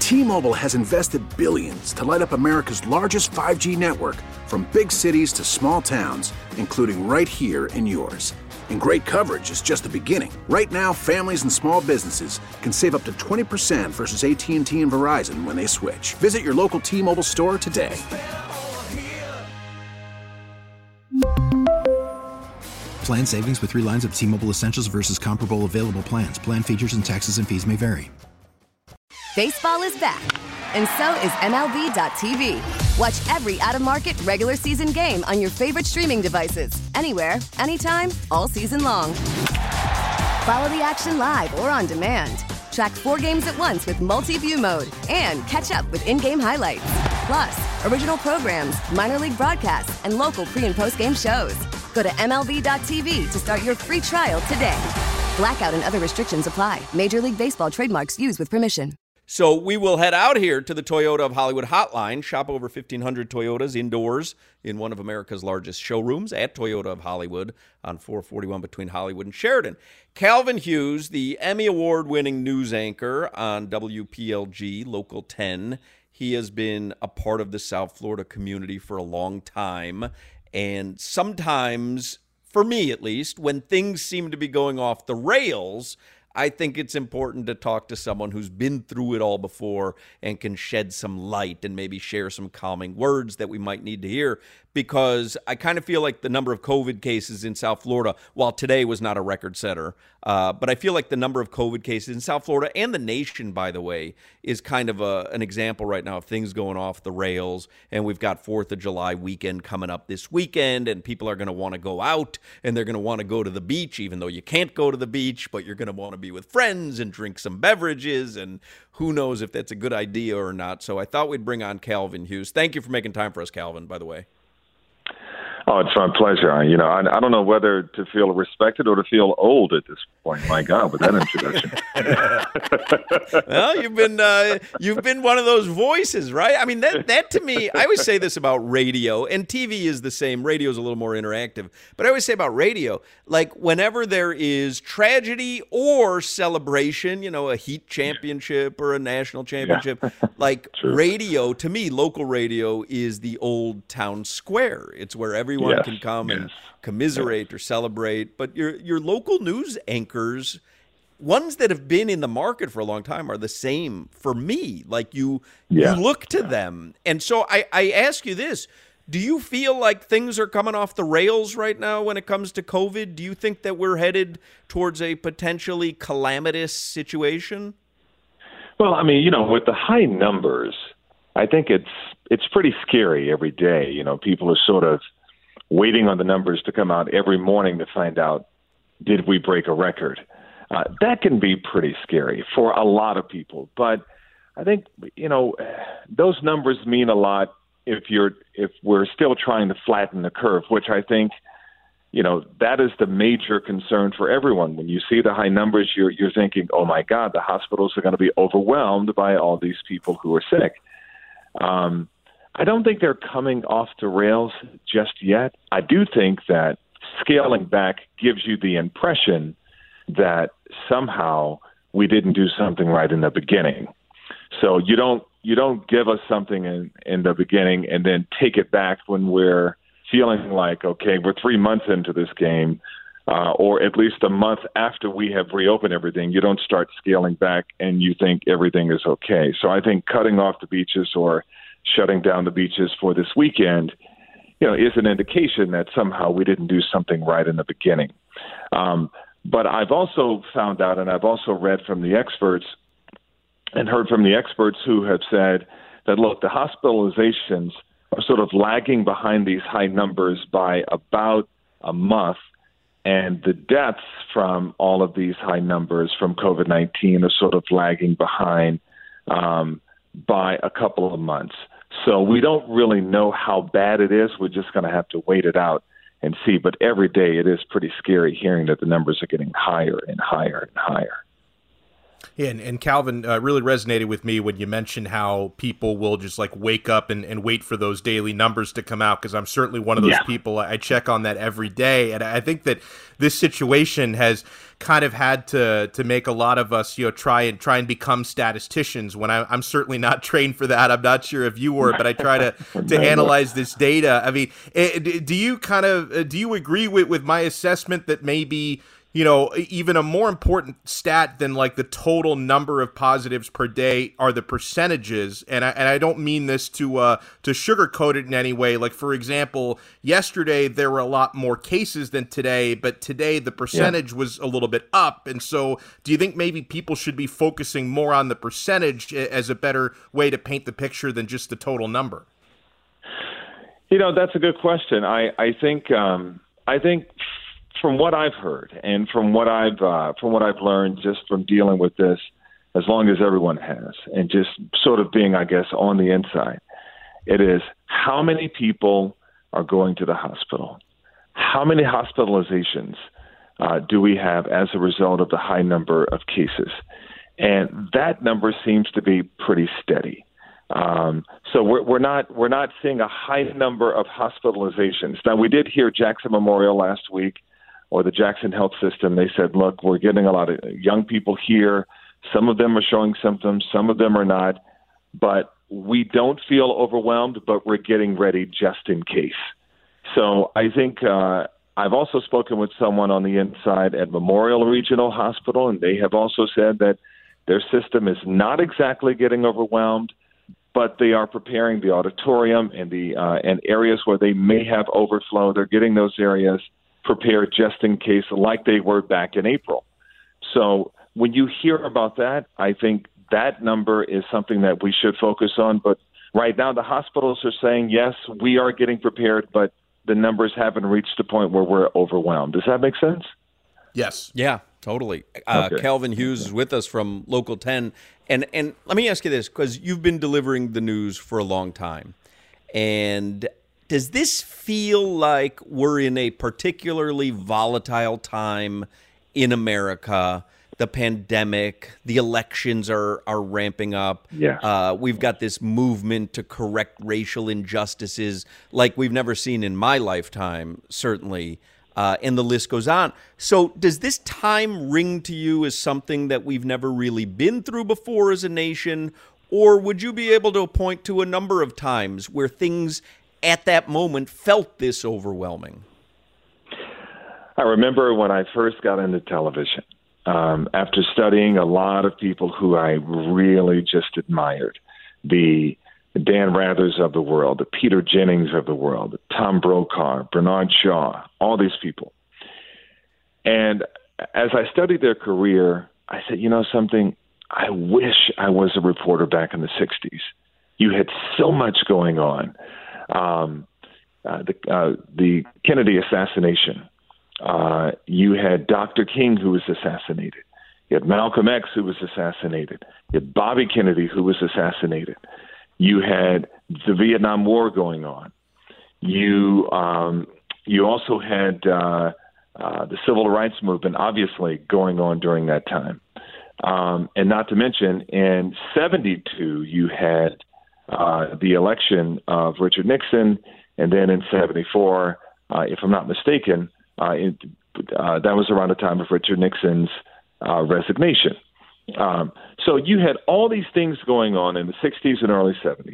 T-Mobile has invested billions to light up America's largest 5G network, from big cities to small towns, including right here in yours. And great coverage is just the beginning. Right now, families and small businesses can save up to 20% versus AT&T and Verizon when they switch. Visit your local T-Mobile store today. Plan savings with 3 lines of T-Mobile Essentials versus comparable available plans. Plan features and taxes and fees may vary. Baseball is back, and so is MLB.tv. Watch every out-of-market regular season game on your favorite streaming devices, anywhere, anytime, all season long. Follow the action live or on demand. Track 4 games at once with multi-view mode and catch up with in-game highlights. Plus, original programs, minor league broadcasts, and local pre- and post-game shows. Go to MLB.tv to start your free trial today. Blackout and other restrictions apply. Major League Baseball trademarks used with permission. So we will head out here to the Toyota of Hollywood hotline, shop over 1,500 Toyotas indoors in one of America's largest showrooms at Toyota of Hollywood on 441 between Hollywood and Sheridan. Calvin Hughes, the Emmy Award-winning news anchor on WPLG Local 10. He has been a part of the South Florida community for a long time. And sometimes, for me at least, when things seem to be going off the rails, I think it's important to talk to someone who's been through it all before and can shed some light and maybe share some calming words that we might need to hear, because I kind of feel like the number of COVID cases in South Florida, while today was not a record setter, but I feel like the number of COVID cases in South Florida and the nation, by the way, is kind of an example right now of things going off the rails. And we've got 4th of July weekend coming up this weekend, and people are going to want to go out and they're going to want to go to the beach, even though you can't go to the beach, but you're going to want to be with friends and drink some beverages, and who knows if that's a good idea or not. So I thought we'd bring on Calvin Hughes. Thank you for making time for us, Calvin, by the way. Oh, it's my pleasure. You know, I don't know whether to feel respected or to feel old at this point. My God, with that introduction. Well, you've been one of those voices, right? I mean, that to me, I always say this about radio, and TV is the same. Radio is a little more interactive, but I always say about radio, like whenever there is tragedy or celebration, you know, a Heat championship or a national championship, like True. Radio, to me, local radio is the old town square. It's where everyone can come and commiserate or celebrate. But your local news anchors, ones that have been in the market for a long time, are the same for me. Like you look to them. And so I ask you this. Do you feel like things are coming off the rails right now when it comes to COVID? Do you think that we're headed towards a potentially calamitous situation? Well, I mean, you know, with the high numbers, I think it's pretty scary every day. You know, people are sort of waiting on the numbers to come out every morning to find out, did we break a record? That can be pretty scary for a lot of people. But I think, you know, those numbers mean a lot if we're still trying to flatten the curve, which I think, you know, that is the major concern for everyone. When you see the high numbers, you're thinking, oh, my God, the hospitals are going to be overwhelmed by all these people who are sick. I don't think they're coming off the rails just yet. I do think that scaling back gives you the impression that somehow we didn't do something right in the beginning. So you don't give us something in the beginning and then take it back when we're feeling like, okay, we're 3 months into this game, or at least a month after we have reopened everything. You don't start scaling back and you think everything is okay. So I think cutting off the beaches or shutting down the beaches for this weekend, you know, is an indication that somehow we didn't do something right in the beginning. But I've also found out, and I've also read from the experts and heard from the experts who have said that, look, the hospitalizations are sort of lagging behind these high numbers by about a month, and the deaths from all of these high numbers from COVID-19 are sort of lagging behind by a couple of months. So we don't really know how bad it is. We're just going to have to wait it out and see. But every day it is pretty scary hearing that the numbers are getting higher and higher and higher. Yeah, and Calvin, really resonated with me when you mentioned how people will just like wake up and wait for those daily numbers to come out, because I'm certainly one of those people. I check on that every day, and I think that this situation has kind of had to make a lot of us, try and become statisticians. When I'm certainly not trained for that. I'm not sure if you were, but I try to analyze this data. I mean, do you agree with my assessment that maybe, even a more important stat than like the total number of positives per day are the percentages? And I don't mean this to sugarcoat it in any way. Like, for example, yesterday there were a lot more cases than today, but today the percentage was a little bit up. And so do you think maybe people should be focusing more on the percentage as a better way to paint the picture than just the total number? That's a good question. I think from what I've heard and from what I've learned just from dealing with this as long as everyone has, and just sort of being, I guess, on the inside, it is how many people are going to the hospital? How many hospitalizations do we have as a result of the high number of cases? And that number seems to be pretty steady. So we're not seeing a high number of hospitalizations. Now, we did hear Jackson Memorial last week, or the Jackson Health System. They said, look, we're getting a lot of young people here. Some of them are showing symptoms, some of them are not, but we don't feel overwhelmed, but we're getting ready just in case. So I think I've also spoken with someone on the inside at Memorial Regional Hospital, and they have also said that their system is not exactly getting overwhelmed, but they are preparing the auditorium and and areas where they may have overflow. They're getting those areas prepared just in case, like they were back in April. So when you hear about that, I think that number is something that we should focus on. But right now, the hospitals are saying, yes, we are getting prepared, but the numbers haven't reached the point where we're overwhelmed. Does that make sense? Yes. Yeah, totally. Okay. Calvin Hughes is with us from Local 10. And let me ask you this, because you've been delivering the news for a long time. And does this feel like we're in a particularly volatile time in America? The pandemic, the elections are ramping up. Yeah. We've got this movement to correct racial injustices like we've never seen in my lifetime, certainly. And the list goes on. So does this time ring to you as something that we've never really been through before as a nation? Or would you be able to point to a number of times where things at that moment felt this overwhelming? I remember when I first got into television, after studying a lot of people who I really just admired, the Dan Rathers of the world, the Peter Jennings of the world, Tom Brokaw, Bernard Shaw, all these people. And as I studied their career, I said, something, I wish I was a reporter back in the 60s. You had so much going on. The Kennedy assassination. You had Dr. King, who was assassinated. You had Malcolm X, who was assassinated. You had Bobby Kennedy, who was assassinated. You had the Vietnam War going on. You also had the Civil Rights Movement, obviously, going on during that time. And not to mention, in 1972, you had the election of Richard Nixon, and then in 1974, if I'm not mistaken, that was around the time of Richard Nixon's resignation. So you had all these things going on in the 60s and early 70s.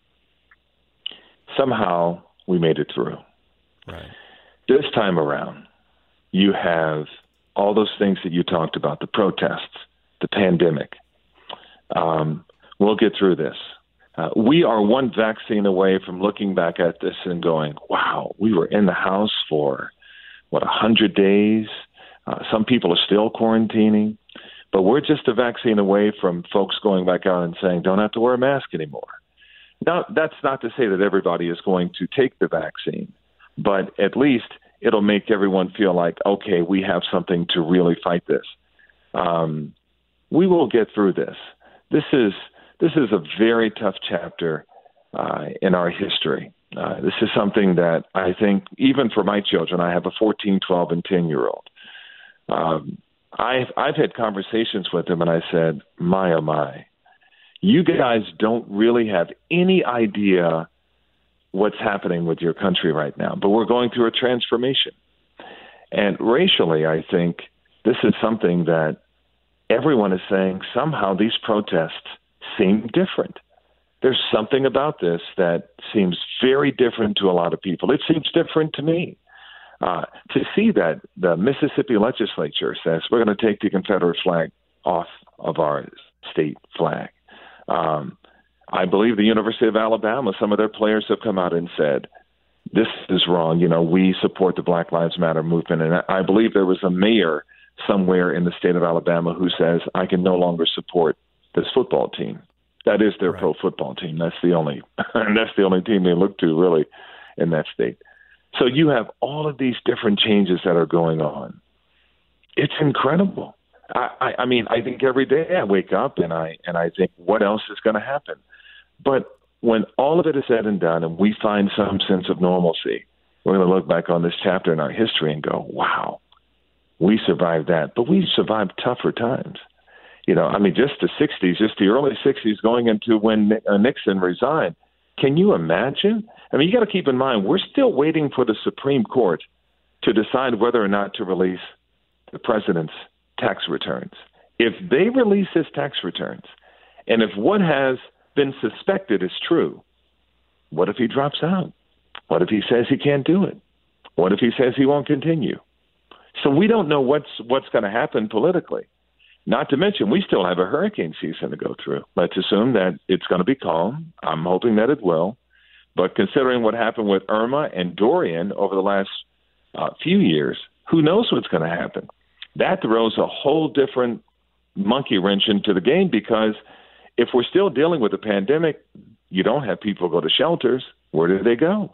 Somehow we made it through. Right. This time around, you have all those things that you talked about, the protests, the pandemic. We'll get through this. We are one vaccine away from looking back at this and going, wow, we were in the house for, 100 days? Some people are still quarantining. But we're just a vaccine away from folks going back out and saying, don't have to wear a mask anymore. Now, that's not to say that everybody is going to take the vaccine, but at least it'll make everyone feel like, okay, we have something to really fight this. We will get through this. This is a very tough chapter in our history. This is something that I think, even for my children, I have a 14, 12, and 10-year-old. I've had conversations with them, and I said, my, oh my, you guys don't really have any idea what's happening with your country right now, but we're going through a transformation. And racially, I think this is something that everyone is saying somehow these protests seem different. There's something about this that seems very different to a lot of people. It seems different to me. To see that the Mississippi legislature says we're going to take the Confederate flag off of our state flag. I believe the University of Alabama, some of their players have come out and said, this is wrong. You know, we support the Black Lives Matter movement. And I believe there was a mayor somewhere in the state of Alabama who says, I can no longer support this football team. That is their pro football team. That's the only team they look to really in that state. So you have all of these different changes that are going on. It's incredible. I mean, I think every day I wake up and I think, what else is going to happen? But when all of it is said and done and we find some sense of normalcy, we're going to look back on this chapter in our history and go, wow, we survived that. But we survived tougher times. You know, I mean, just the 60s, just the early 60s going into when Nixon resigned. Can you imagine? I mean, you got to keep in mind, we're still waiting for the Supreme Court to decide whether or not to release the president's tax returns. If they release his tax returns, and if what has been suspected is true, what if he drops out? What if he says he can't do it? What if he says he won't continue? So we don't know what's going to happen politically. Not to mention, we still have a hurricane season to go through. Let's assume that it's going to be calm. I'm hoping that it will. But considering what happened with Irma and Dorian over the last few years, who knows what's going to happen? That throws a whole different monkey wrench into the game, because if we're still dealing with a pandemic, you don't have people go to shelters. Where do they go?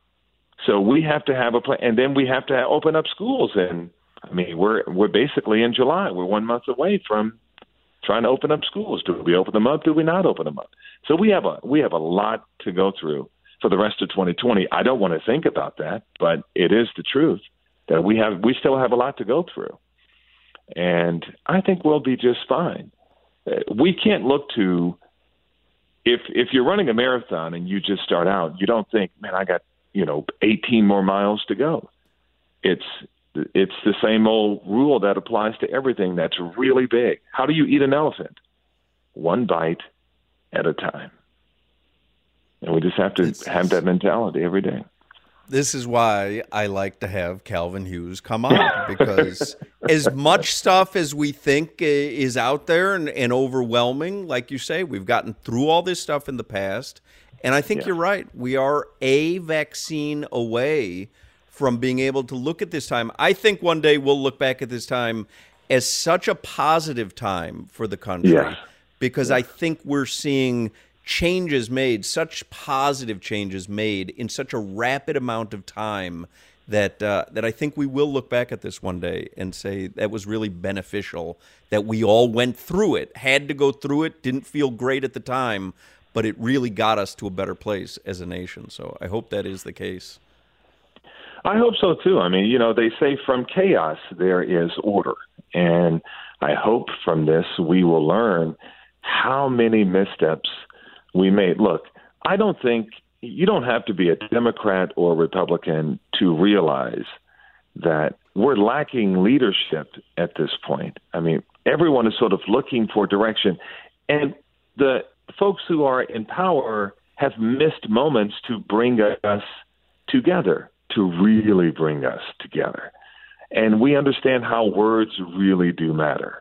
So we have to have a plan, and then we have to open up schools. And I mean, we're basically in July. We're 1 month away from trying to open up schools. Do we open them up? Do we not open them up? So we have a lot to go through for the rest of 2020. I don't want to think about that, but it is the truth that we still have a lot to go through. And I think we'll be just fine. We can't look to, if you're running a marathon and you just start out, you don't think, man, I got 18 more miles to go. It's the same old rule that applies to everything that's really big. How do you eat an elephant? One bite at a time. And we just have to have that mentality every day. This is why I like to have Calvin Hughes come on, because as much stuff as we think is out there and overwhelming, like you say, we've gotten through all this stuff in the past. And I think you're right. We are a vaccine away from being able to look at this time. I think one day we'll look back at this time as such a positive time for the country, because I think we're seeing changes made, such positive changes made in such a rapid amount of time that I think we will look back at this one day and say that was really beneficial, that we all went through it, had to go through it, didn't feel great at the time, but it really got us to a better place as a nation. So I hope that is the case. I hope so, too. I mean, they say from chaos there is order. And I hope from this we will learn how many missteps we made. Look, I don't think you don't have to be a Democrat or Republican to realize that we're lacking leadership at this point. I mean, everyone is sort of looking for direction. And the folks who are in power have missed moments to bring us together, to really bring us together. And we understand how words really do matter.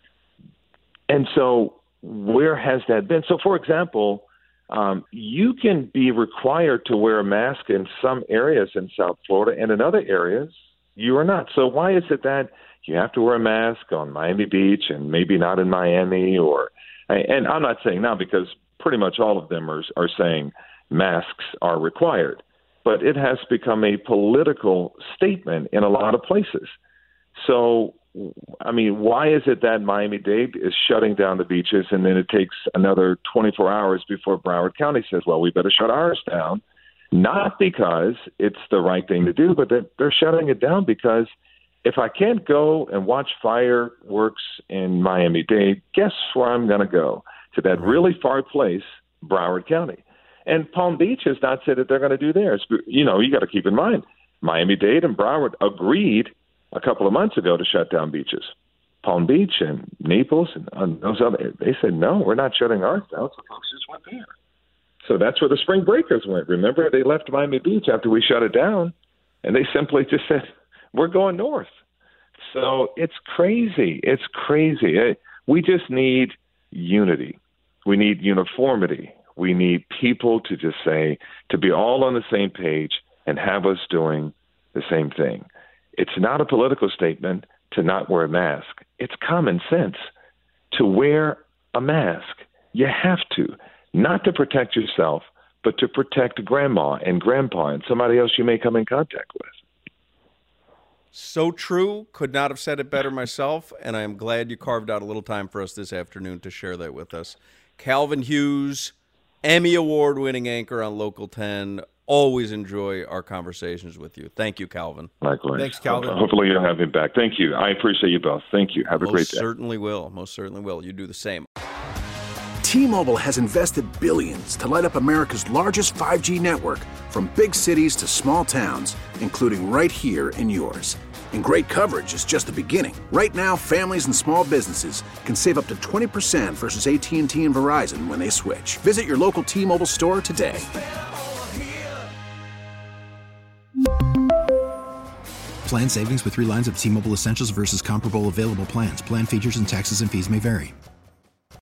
And so where has that been? So, for example, you can be required to wear a mask in some areas in South Florida, and in other areas you are not. So why is it that you have to wear a mask on Miami Beach and maybe not in Miami? And I'm not saying now, because pretty much all of them are saying masks are required. But it has become a political statement in a lot of places. So, I mean, why is it that Miami-Dade is shutting down the beaches, and then it takes another 24 hours before Broward County says, well, we better shut ours down? Not because it's the right thing to do, but that they're shutting it down because if I can't go and watch fireworks in Miami-Dade, guess where I'm going to go? To that really far place, Broward County. And Palm Beach has not said that they're going to do theirs. You got to keep in mind, Miami-Dade and Broward agreed a couple of months ago to shut down beaches. Palm Beach and Naples and those other, they said, no, we're not shutting ours down, so folks just went there. So that's where the spring breakers went. Remember, they left Miami Beach after we shut it down, and they simply just said, we're going north. So it's crazy. It's crazy. We just need unity. We need uniformity. We need people to just say, to be all on the same page and have us doing the same thing. It's not a political statement to not wear a mask. It's common sense to wear a mask. You have to, not to protect yourself, but to protect grandma and grandpa and somebody else you may come in contact with. So true. Could not have said it better myself, and I am glad you carved out a little time for us this afternoon to share that with us. Calvin Hughes, Emmy Award-winning anchor on Local 10. Always enjoy our conversations with you. Thank you, Calvin. Likewise. Thanks, Calvin. Hopefully you'll have him back. Thank you. I appreciate you both. Thank you. Have a great day. Most certainly will. You do the same. T-Mobile has invested billions to light up America's largest 5G network, from big cities to small towns, including right here in yours. And great coverage is just the beginning. Right now, families and small businesses can save up to 20% versus AT&T and Verizon when they switch. Visit your local T-Mobile store today. Plan savings with 3 lines of T-Mobile Essentials versus comparable available plans. Plan features and taxes and fees may vary.